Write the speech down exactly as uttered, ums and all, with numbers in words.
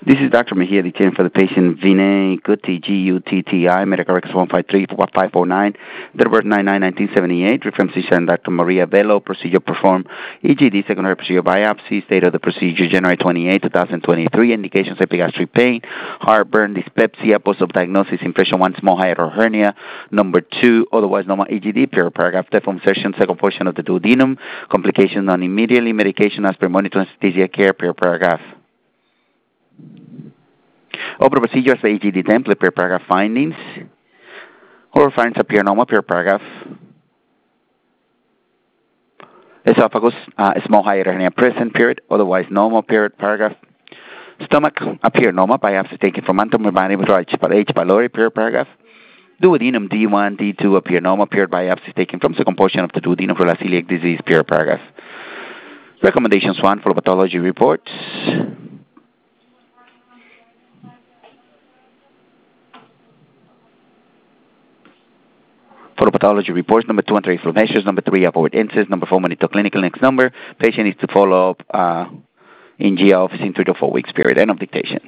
This is Doctor Mejia detailing for the patient Vinay Gutti, G U T T I, medical records one five three five four nine, date of birth nine nine nineteen seventy-eight, reference physician Doctor Maria Bello, procedure performed, E G D, secondary procedure biopsy, date of the procedure January twenty-eighth, twenty twenty-three, indications epigastric pain, heartburn, dyspepsia, post-op diagnosis, impression one, small hiatal hernia, number two, otherwise normal E G D, period paragraph, deform session, second portion of the duodenum, complication non immediately, medication as per monitor anesthesia care, period paragraph. Open procedure as the E G D template, per paragraph findings. Oral findings appear normal, per paragraph. Esophagus, uh, small hiatal hernia present, period. Otherwise normal, period, paragraph. Stomach appear normal, biopsy taken from antum H. pylori, period, paragraph. Duodenum D one, D two appear normal, period, biopsy taken from second portion of the duodenum for celiac disease, period, paragraph. Recommendations one, for pathology reports. Photopathology reports, number two, anterior measures, number three, upward incest, number four, monitor clinical, next number. Patient needs to follow up uh, in G I office in three to four weeks period. End of dictation.